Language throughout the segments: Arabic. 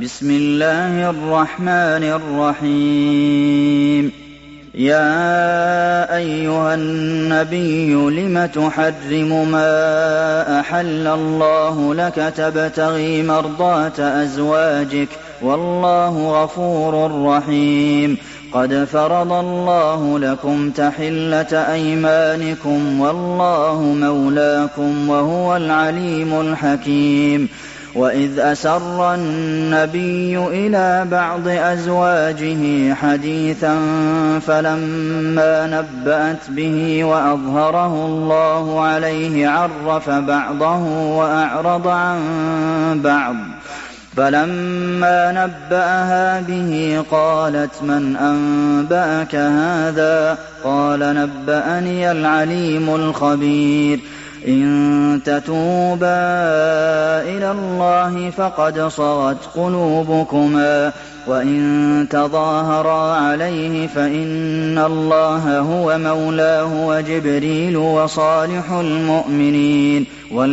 بسم الله الرحمن الرحيم. يا أيها النبي لم تحرم ما أحل الله لك تبتغي مرضات أزواجك والله غفور رحيم. قد فرض الله لكم تحلة أيمانكم والله مولاكم وهو العليم الحكيم. وإذ أسر النبي إلى بعض أزواجه حديثا فلما نبأت به وأظهره الله عليه عرف بعضه وأعرض عن بعض. فلما نبأها به قالت من أنبأك هذا؟ قال نبأني العليم الخبير. إن تتوبا إلى الله فقد صغت قلوبكما وإن تظاهرا عليه فإن الله هو مولاه وجبريل وصالح المؤمنين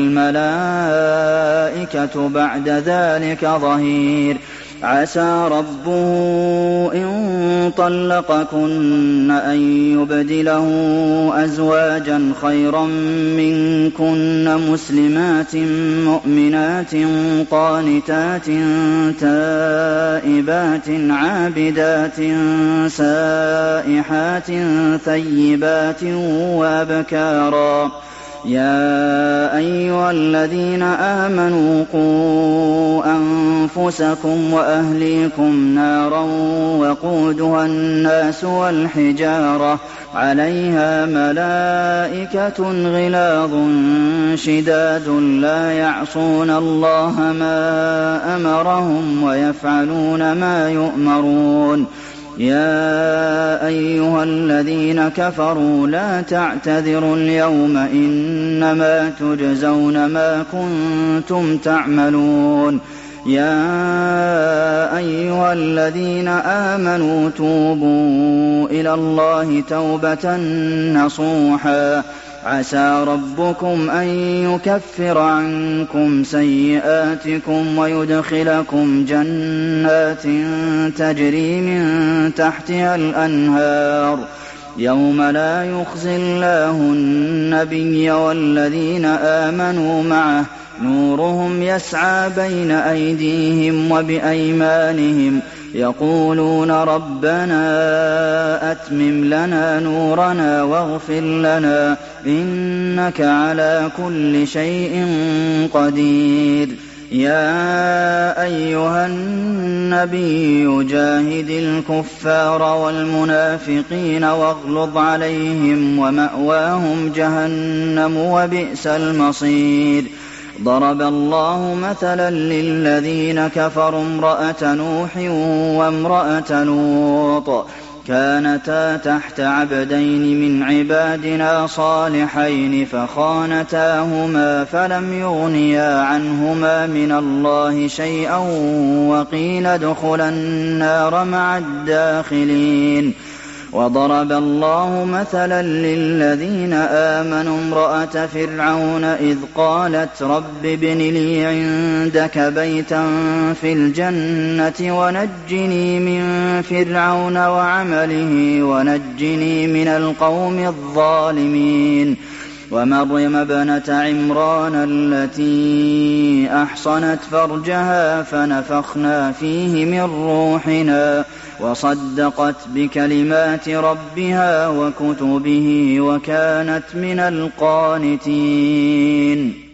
والملائكة بعد ذلك ظهير. عسى ربه إن طلقكن أن يبدله أزواجا خيرا منكن مسلمات مؤمنات قانتات تائبات عابدات سائحات ثيبات وأبكارا. يا أيها الذين آمنوا قوا أنفسكم وأهليكم نارا وقودها الناس والحجارة عليها ملائكة غلاظ شداد لا يعصون الله ما أمرهم ويفعلون ما يؤمرون. يا أيها الذين كفروا لا تعتذروا اليوم إنما تجزون ما كنتم تعملون. يا أيها الذين آمنوا توبوا إلى الله توبة نصوحا عسى ربكم أن يكفر عنكم سيئاتكم ويدخلكم جنات تجري من تحتها الأنهار يوم لا يخزي الله النبي والذين آمنوا معه نورهم يسعى بين أيديهم وبأيمانهم يقولون ربنا أتمم لنا نورنا واغفر لنا إنك على كل شيء قدير. يا أيها النبي جاهد الكفار والمنافقين واغلظ عليهم ومأواهم جهنم وبئس المصير. ضرب الله مثلا للذين كفروا امرأة نوح وامرأة لوط كانتا تحت عبدين من عبادنا صالحين فخانتاهما فلم يغنيا عنهما من الله شيئا وقيل ادخلا النار مع الداخلين. وضرب الله مثلا للذين آمنوا امرأة فرعون إذ قالت رب ابن لي عندك بيتا في الجنة ونجني من فرعون وعمله ونجني من القوم الظالمين. ومريم ابنة عمران التي أحصنت فرجها فنفخنا فيه من روحنا وصدقت بكلمات ربها وكتبه وكانت من القانتين.